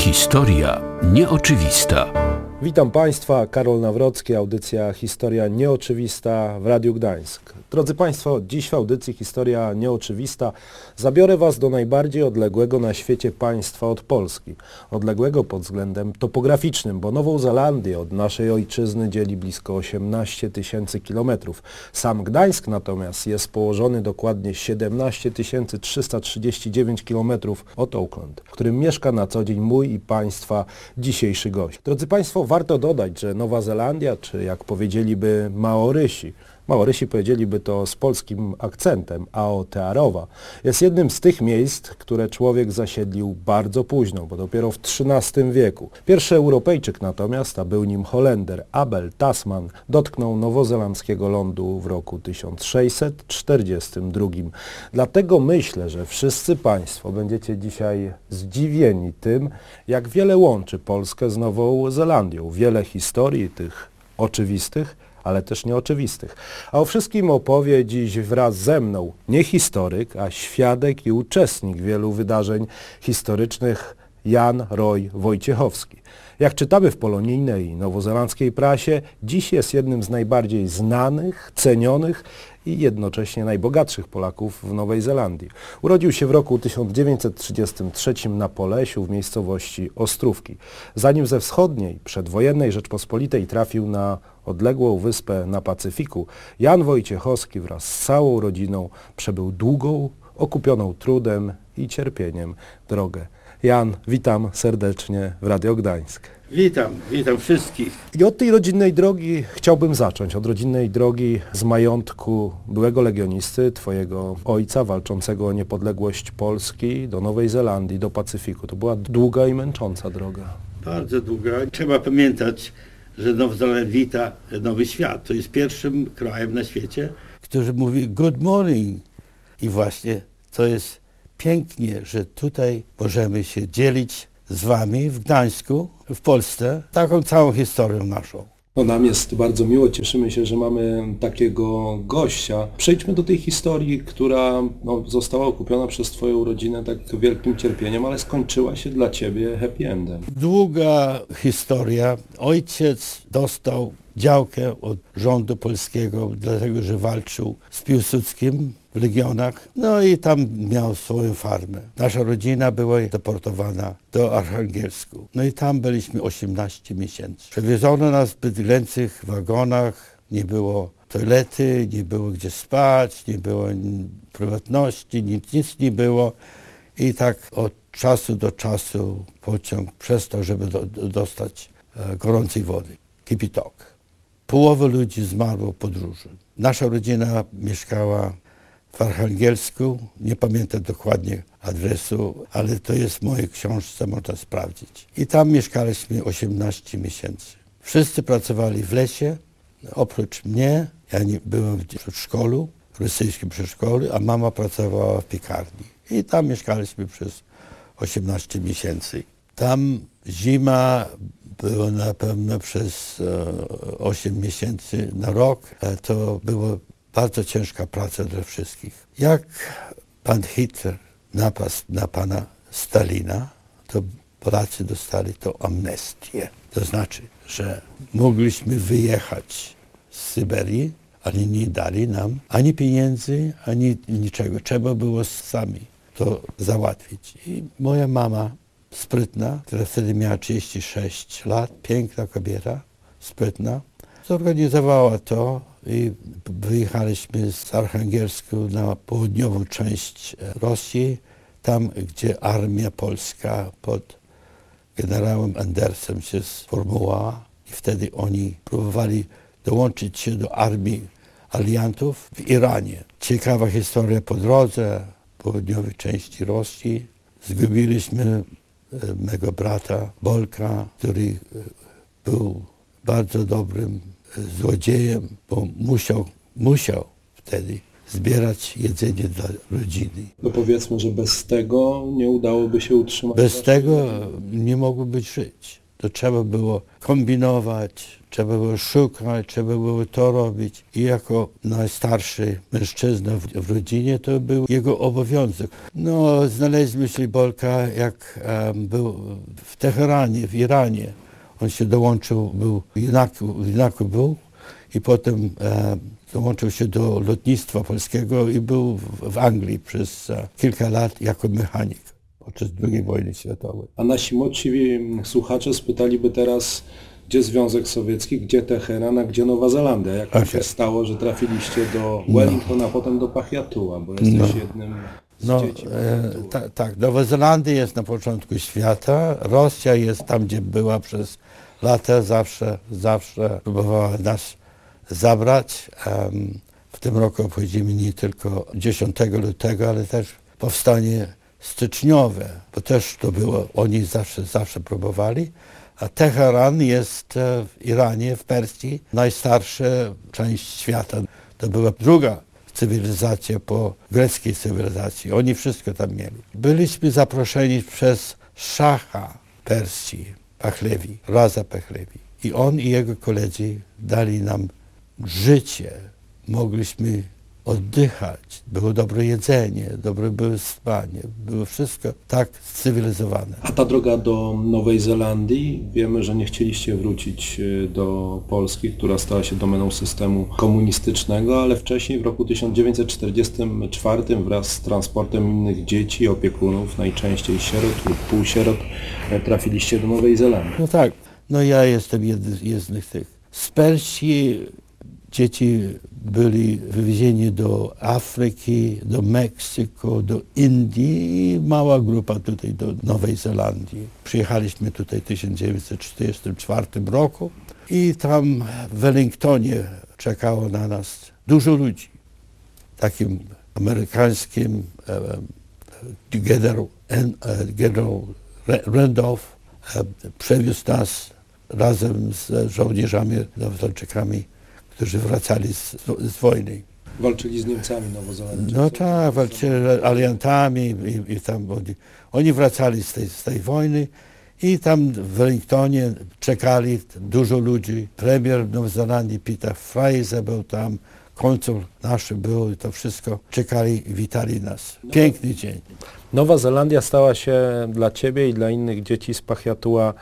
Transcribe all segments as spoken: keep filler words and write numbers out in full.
Historia nieoczywista. Witam Państwa, Karol Nawrocki, audycja Historia Nieoczywista w Radiu Gdańsk. Drodzy Państwo, dziś w audycji Historia Nieoczywista zabiorę Was do najbardziej odległego na świecie państwa od Polski. Odległego pod względem topograficznym, bo Nową Zelandię od naszej ojczyzny dzieli blisko osiemnaście tysięcy kilometrów. Sam Gdańsk natomiast jest położony dokładnie siedemnaście tysięcy trzysta trzydzieści dziewięć kilometrów od Auckland, w którym mieszka na co dzień mój i Państwa dzisiejszy gość. Drodzy Państwo, warto dodać, że Nowa Zelandia, czy jak powiedzieliby Maorysi, Maorysi powiedzieliby to z polskim akcentem, Aotearowa, jest jednym z tych miejsc, które człowiek zasiedlił bardzo późno, bo dopiero w trzynastym wieku. Pierwszy Europejczyk natomiast, a był nim Holender Abel Tasman, dotknął nowozelandzkiego lądu w roku tysiąc sześćset czterdziestym drugim. Dlatego myślę, że wszyscy Państwo będziecie dzisiaj zdziwieni tym, jak wiele łączy Polskę z Nową Zelandią. Wiele historii, tych oczywistych, ale też nieoczywistych. A o wszystkim opowie dziś wraz ze mną nie historyk, a świadek i uczestnik wielu wydarzeń historycznych Jan Roy Wojciechowski. Jak czytamy w polonijnej i nowozelandzkiej prasie, dziś jest jednym z najbardziej znanych, cenionych i jednocześnie najbogatszych Polaków w Nowej Zelandii. Urodził się w roku tysiąc dziewięćset trzydziestym trzecim na Polesiu w miejscowości Ostrówki. Zanim ze wschodniej, przedwojennej Rzeczpospolitej trafił na odległą wyspę na Pacyfiku, Jan Wojciechowski wraz z całą rodziną przebył długą, okupioną trudem i cierpieniem drogę. Jan, witam serdecznie w Radio Gdańsk. Witam, witam wszystkich. I od tej rodzinnej drogi chciałbym zacząć. Od rodzinnej drogi z majątku byłego legionisty, twojego ojca walczącego o niepodległość Polski do Nowej Zelandii, do Pacyfiku. To była długa i męcząca droga. Bardzo długa. Trzeba pamiętać, że Nowa Zelandia wita nowy świat. To jest pierwszym krajem na świecie, który mówi good morning. I właśnie to jest pięknie, że tutaj możemy się dzielić z wami w Gdańsku, w Polsce, taką całą historią naszą. No, nam jest bardzo miło, cieszymy się, że mamy takiego gościa. Przejdźmy do tej historii, która no, została okupiona przez twoją rodzinę tak wielkim cierpieniem, ale skończyła się dla ciebie happy endem. Długa historia. Ojciec dostał działkę od rządu polskiego, dlatego że walczył z Piłsudskim w Legionach. No i tam miał swoją farmę. Nasza rodzina była deportowana do Archangelsku. No i tam byliśmy osiemnaście miesięcy. Przewieziono nas w bydlęcych wagonach, nie było toalety, nie było gdzie spać, nie było prywatności, nic, nic nie było. I tak od czasu do czasu pociąg przestał, żeby do, dostać e, gorącej wody. Kipitok. Połowa ludzi zmarło w podróży. Nasza rodzina mieszkała w Archangelsku, nie pamiętam dokładnie adresu, ale to jest w mojej książce, można sprawdzić. I tam mieszkaliśmy osiemnaście miesięcy. Wszyscy pracowali w lesie, oprócz mnie. Ja nie byłem w przedszkolu, w rosyjskim przedszkolu, a mama pracowała w piekarni. I tam mieszkaliśmy przez osiemnaście miesięcy. Tam zima była na pewno przez e, osiem miesięcy na rok. E, to było bardzo ciężka praca dla wszystkich. Jak pan Hitler napadł na pana Stalina, to Polacy dostali to amnestię. To znaczy, że mogliśmy wyjechać z Syberii, ale nie dali nam ani pieniędzy, ani niczego. Trzeba było sami to załatwić. I moja mama, sprytna, która wtedy miała trzydzieści sześć lat, piękna kobieta, sprytna, zorganizowała to i wyjechaliśmy z Archangelsku na południową część Rosji, tam gdzie armia polska pod generałem Andersem się sformułowała i wtedy oni próbowali dołączyć się do armii aliantów w Iranie. Ciekawa historia po drodze w południowej części Rosji. Zgubiliśmy mego brata Bolka, który był bardzo dobrym złodziejem, bo musiał, musiał wtedy zbierać jedzenie dla rodziny. No powiedzmy, że bez tego nie udałoby się utrzymać. Bez tego nie mogłoby żyć. To trzeba było kombinować, trzeba było szukać, trzeba było to robić. I jako najstarszy mężczyzna w, w rodzinie to był jego obowiązek. No, znaleźliśmy Szlibolka, jak um, był w Teheranie, w Iranie. On się dołączył, był w Iraku, w Iraku był i potem um, dołączył się do lotnictwa polskiego i był w, w Anglii przez uh, kilka lat jako mechanik podczas drugiej wojny światowej. A nasi młodsi słuchacze spytaliby teraz, gdzie Związek Sowiecki, gdzie Teheran, a gdzie Nowa Zelandia? Jak to Okay. się stało, że trafiliście do Wellingtona, a potem do Pachiatua, bo jesteś No. jednym z No, dzieci e, Pachiatua. ta, tak, Nowa Zelandia jest na początku świata, Rosja jest tam, gdzie była przez lata, zawsze, zawsze próbowała nas zabrać. Um, w tym roku obchodzimy nie tylko dziesiątego lutego, ale też powstanie styczniowe, bo też to było, oni zawsze, zawsze próbowali. A Teheran jest w Iranie, w Persji, najstarsza część świata. To była druga cywilizacja po greckiej cywilizacji. Oni wszystko tam mieli. Byliśmy zaproszeni przez szacha Persji, Pahlevi, Raza Pahlevi. I on i jego koledzy dali nam życie. Mogliśmy oddychać. Było dobre jedzenie, dobre było spanie. Było wszystko tak cywilizowane. A ta droga do Nowej Zelandii, wiemy, że nie chcieliście wrócić do Polski, która stała się domeną systemu komunistycznego, ale wcześniej w roku tysiąc dziewięćset czterdziestym czwartym wraz z transportem innych dzieci, opiekunów, najczęściej sierot lub półsierot, trafiliście do Nowej Zelandii. No tak, no ja jestem jednym jednym z tych. Z Persji dzieci byli wywiezieni do Afryki, do Meksyku, do Indii i mała grupa tutaj do Nowej Zelandii. Przyjechaliśmy tutaj w tysiąc dziewięćset czterdziestym czwartym roku i tam w Wellingtonie czekało na nas dużo ludzi. Takim amerykańskim e, generał, en, generał Randolph e, przewiózł nas razem z żołnierzami Nowozelandczykami, którzy wracali z, z wojny. Walczyli z Niemcami nowozelandczycy. No tak, walczyli aliantami i, i tam oni, oni wracali z tej, z tej wojny i tam w Wellingtonie czekali dużo ludzi. Premier Nowej Zelandii Peter Fraser był tam, konsul nasz był i to wszystko. Czekali i witali nas. Piękny dzień. Nowa Zelandia stała się dla Ciebie i dla innych dzieci z Pachiatua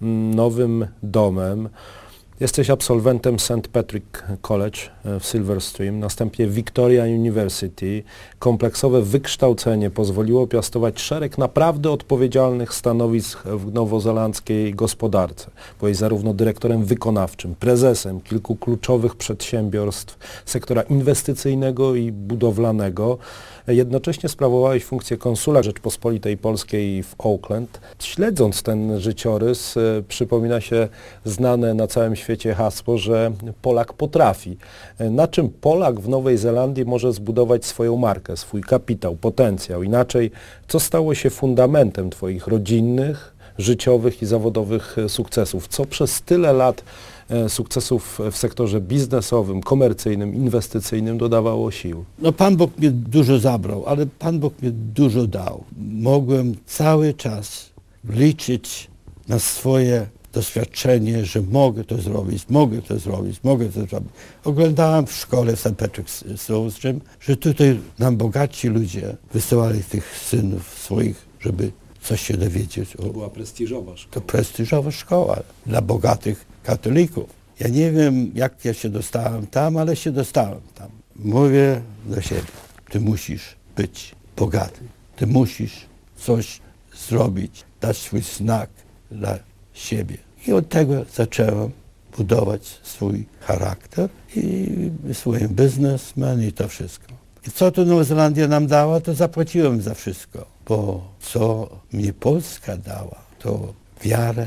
nowym domem. Jesteś absolwentem Saint Patrick College w Silver Stream, następnie Victoria University. Kompleksowe wykształcenie pozwoliło piastować szereg naprawdę odpowiedzialnych stanowisk w nowozelandzkiej gospodarce. Byłeś zarówno dyrektorem wykonawczym, prezesem kilku kluczowych przedsiębiorstw sektora inwestycyjnego i budowlanego. Jednocześnie sprawowałeś funkcję konsula Rzeczpospolitej Polskiej w Auckland. Śledząc ten życiorys, przypomina się znane na całym świecie hasło, że Polak potrafi. Na czym Polak w Nowej Zelandii może zbudować swoją markę, swój kapitał, potencjał? Inaczej, co stało się fundamentem Twoich rodzinnych, życiowych i zawodowych sukcesów? Co przez tyle lat sukcesów w sektorze biznesowym, komercyjnym, inwestycyjnym dodawało sił? No Pan Bóg mnie dużo zabrał, ale Pan Bóg mnie dużo dał. Mogłem cały czas liczyć na swoje doświadczenie, że mogę to zrobić, mogę to zrobić, mogę to zrobić. Oglądałem w szkole w Saint Patrick's Stream, że tutaj nam bogaci ludzie wysyłali tych synów swoich, żeby coś się dowiedzieć. To była prestiżowa szkoła. To prestiżowa szkoła dla bogatych katolików. Ja nie wiem, jak ja się dostałem tam, ale się dostałem tam. Mówię do siebie, ty musisz być bogaty. Ty musisz coś zrobić, dać swój znak dla siebie. I od tego zacząłem budować swój charakter i swój biznesmen i to wszystko. I co tu Nowa Zelandia nam dała, to zapłaciłem za wszystko. Bo co mnie Polska dała, to wiarę,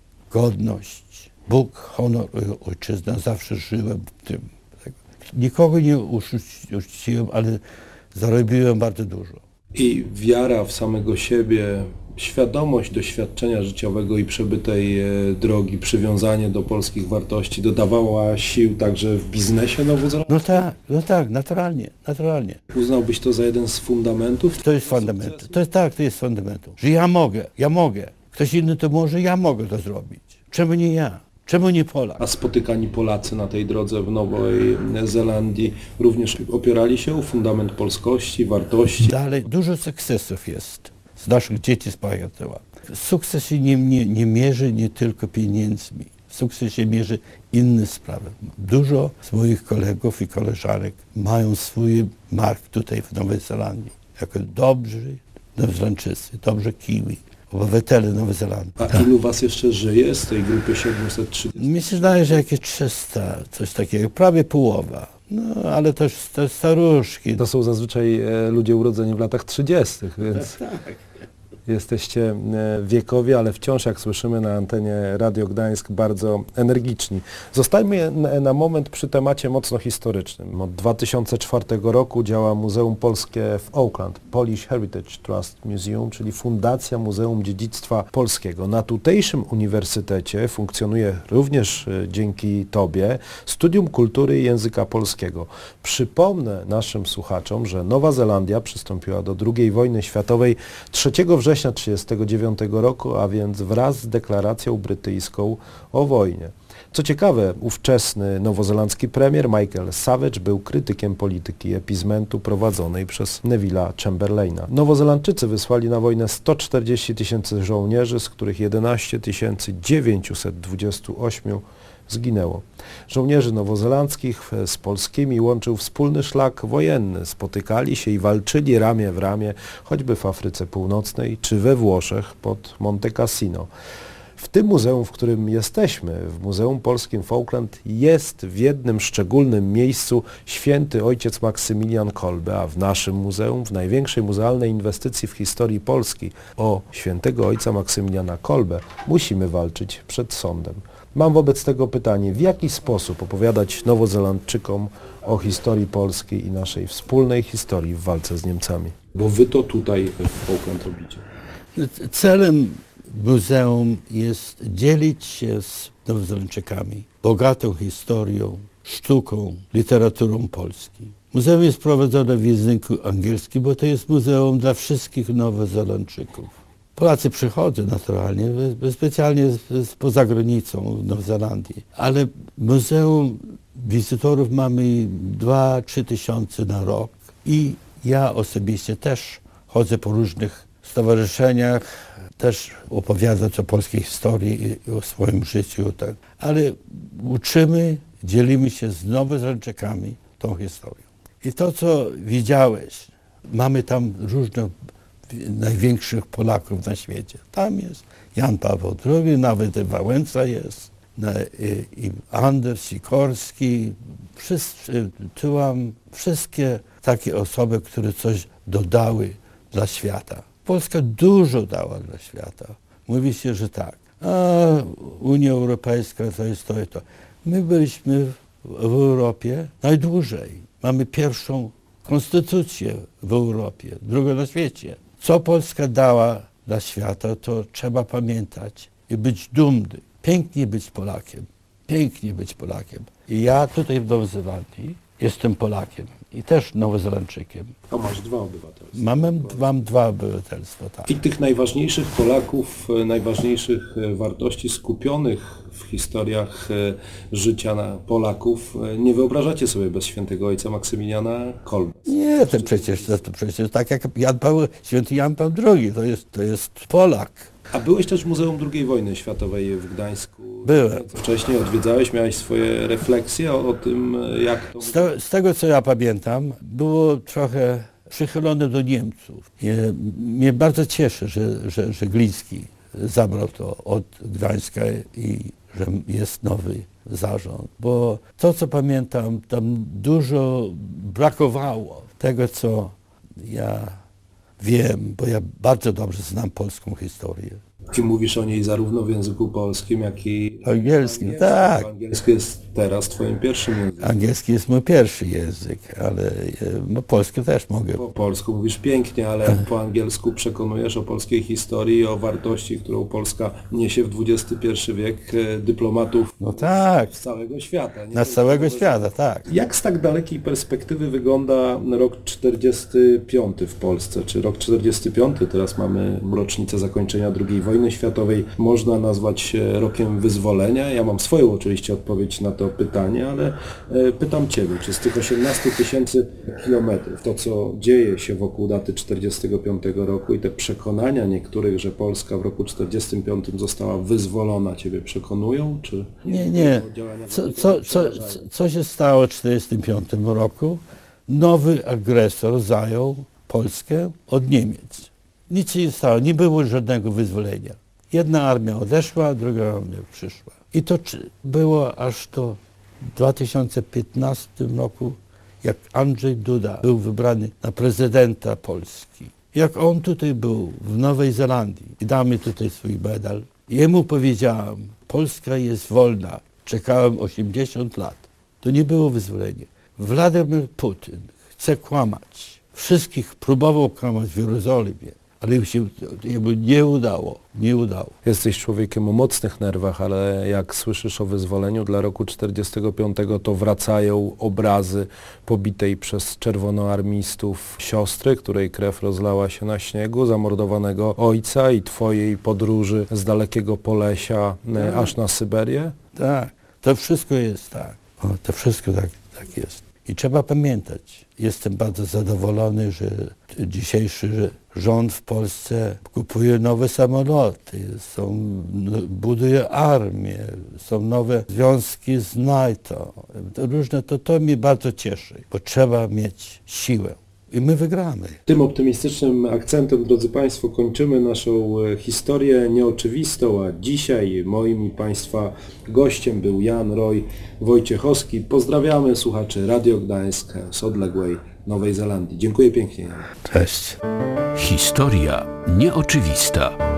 godność, Bóg, honor i ojczyzna. Zawsze żyłem w tym. Nikogo nie uczciłem, ale zarobiłem bardzo dużo. I wiara w samego siebie, świadomość doświadczenia życiowego i przebytej e, drogi, przywiązanie do polskich wartości dodawała sił także w biznesie nowozelandzkim? No tak, no tak, naturalnie, naturalnie. Uznałbyś to za jeden z fundamentów? To jest fundament. To jest tak, to jest fundamentum. Że ja mogę, ja mogę. Ktoś inny to może, ja mogę to zrobić. Czemu nie ja? Czemu nie Polak? A spotykani Polacy na tej drodze w Nowej Zelandii również opierali się o fundament polskości, wartości? Dalej dużo sukcesów jest z naszych dzieci z Pajętyła. Sukces się nie, nie, nie mierzy nie tylko pieniędzmi. Sukces się mierzy inne sprawy. Dużo z moich kolegów i koleżanek mają swój mark tutaj w Nowej Zelandii. Jako dobrzy Nowozelandczycy, dobrzy Kiwi, obywatele Nowej Zelandii. A ilu was jeszcze żyje z tej grupy siedemset trzydzieści? Mi się zdaje, że jakieś trzysta, coś takiego, prawie połowa. No, ale też te staruszki. To są zazwyczaj e, ludzie urodzeni w latach trzydziestych, więc Tak. jesteście e, wiekowi, ale wciąż, jak słyszymy na antenie Radio Gdańsk, bardzo energiczni. Zostańmy na, na moment przy temacie mocno historycznym. Od dwa tysiące czwartego roku działa Muzeum Polskie w Auckland, Polish Heritage Trust Museum, czyli Fundacja Muzeum Dziedzictwa Polskiego. Na tutejszym uniwersytecie funkcjonuje również e, dzięki Tobie Studium Kultury i Języka Polskiego. Przypomnę naszym słuchaczom, że Nowa Zelandia przystąpiła do drugiej wojny światowej trzeciego września tysiąc dziewięćset trzydziestego dziewiątego roku, a więc wraz z deklaracją brytyjską o wojnie. Co ciekawe, ówczesny nowozelandzki premier Michael Savage był krytykiem polityki epizmentu prowadzonej przez Neville'a Chamberlaina. Nowozelandczycy wysłali na wojnę sto czterdzieści tysięcy żołnierzy, z których jedenaście tysięcy dziewięćset dwadzieścia osiem zginęło. Żołnierzy nowozelandzkich z polskimi łączył wspólny szlak wojenny. Spotykali się i walczyli ramię w ramię, choćby w Afryce Północnej czy we Włoszech pod Monte Cassino. W tym muzeum, w którym jesteśmy, w Muzeum Polskim w Auckland, jest w jednym szczególnym miejscu święty ojciec Maksymilian Kolbe, a w naszym muzeum, w największej muzealnej inwestycji w historii Polski o świętego ojca Maksymiliana Kolbe, musimy walczyć przed sądem. Mam wobec tego pytanie, w jaki sposób opowiadać Nowozelandczykom o historii Polski i naszej wspólnej historii w walce z Niemcami? Bo wy to tutaj w Auckland robicie. Celem muzeum jest dzielić się z Nowozelandczykami bogatą historią, sztuką, literaturą Polski. Muzeum jest prowadzone w języku angielskim, bo to jest muzeum dla wszystkich Nowozelandczyków. Polacy przychodzą naturalnie, specjalnie poza granicą Nowej Zelandii, ale muzeum wizytorów mamy dwa trzy tysiące na rok i ja osobiście też chodzę po różnych stowarzyszeniach, też opowiadać o polskiej historii i o swoim życiu, tak. Ale uczymy, dzielimy się z Nowozelandczykami tą historią. I to, co widziałeś, mamy tam różne największych Polaków na świecie. Tam jest Jan Paweł drugi, nawet Wałęsa jest, i Anders Sikorski, wszyscy, tułam, wszystkie takie osoby, które coś dodały dla świata. Polska dużo dała dla świata. Mówi się, że tak. A Unia Europejska to jest to i to. My byliśmy w Europie najdłużej. Mamy pierwszą konstytucję w Europie, drugą na świecie. Co Polska dała dla świata, to trzeba pamiętać i być dumny. Pięknie być Polakiem. Pięknie być Polakiem. I ja tutaj w Nowej Zelandii jestem Polakiem i też Nowozelandczykiem. A masz dwa obywatelstwa. Mam, mam dwa obywatelstwa, tak. I tych najważniejszych Polaków, najważniejszych wartości skupionych w historiach życia Polaków nie wyobrażacie sobie bez świętego ojca Maksymiliana Kolbe. Nie, to przecież, to, to przecież tak jak Jan Paweł, święty Jan Paweł drugi, to jest, to jest Polak. A byłeś też w Muzeum drugiej wojny światowej w Gdańsku. Byłem. Wcześniej odwiedzałeś, miałeś swoje refleksje o, o tym, jak to... Z, to, z tego, co ja pamiętam, było trochę przychylone do Niemców. I mnie bardzo cieszy, że, że, że Gliński zabrał to od Gdańska i że jest nowy zarząd. Bo to, co pamiętam, tam dużo brakowało tego, co ja wiem, bo ja bardzo dobrze znam polską historię. Ty mówisz o niej zarówno w języku polskim, jak i angielskim. angielskim. Tak. Angielski jest teraz twoim pierwszym językiem. Angielski jest mój pierwszy język, ale no, polski też mogę. Po polsku mówisz pięknie, ale jak po angielsku przekonujesz o polskiej historii i o wartości, którą Polska niesie w dwudziesty pierwszy wiek, dyplomatów no tak. z całego świata. Nie? Na z całego świata, tak. Jak z tak dalekiej perspektywy wygląda rok czterdziesty piąty w Polsce, czy rok czterdziesty piąty? Teraz mamy rocznicę zakończenia drugiej wojny wojny światowej można nazwać rokiem wyzwolenia? Ja mam swoją oczywiście odpowiedź na to pytanie, ale pytam Ciebie, czy z tych osiemnastu tysięcy kilometrów, to co dzieje się wokół daty czterdziestego piątego roku i te przekonania niektórych, że Polska w roku czterdziestym piątym została wyzwolona, Ciebie przekonują? Czy nie, nie. Co, co, co, co się stało w czterdziestym piątym roku? Nowy agresor zajął Polskę od Niemiec. Nic się nie stało, nie było żadnego wyzwolenia. Jedna armia odeszła, druga armia przyszła. I to było aż do dwa tysiące piętnastego roku, jak Andrzej Duda był wybrany na prezydenta Polski. Jak on tutaj był, w Nowej Zelandii, i dał mi tutaj swój medal, jemu powiedziałem, Polska jest wolna. Czekałem osiemdziesiąt lat. To nie było wyzwolenie. Władimir Putin chce kłamać. Wszystkich próbował kłamać w Jerozolimie, ale się jemu nie udało. Nie udało. Jesteś człowiekiem o mocnych nerwach, ale jak słyszysz o wyzwoleniu dla roku czterdziestego piątego, to wracają obrazy pobitej przez czerwonoarmistów siostry, której krew rozlała się na śniegu, zamordowanego ojca i twojej podróży z dalekiego Polesia tak. aż na Syberię? Tak, to wszystko jest tak. O, to wszystko tak, tak jest. I trzeba pamiętać, jestem bardzo zadowolony, że dzisiejszy rząd w Polsce kupuje nowe samoloty, są, buduje armię, są nowe związki z NATO. Różne, to, to mnie bardzo cieszy, bo trzeba mieć siłę. I my wygramy. Tym optymistycznym akcentem, drodzy Państwo, kończymy naszą historię nieoczywistą, a dzisiaj moim i Państwa gościem był Jan Roy Wojciechowski. Pozdrawiamy słuchaczy Radio Gdańsk z odległej Nowej Zelandii. Dziękuję pięknie. Cześć. Historia nieoczywista.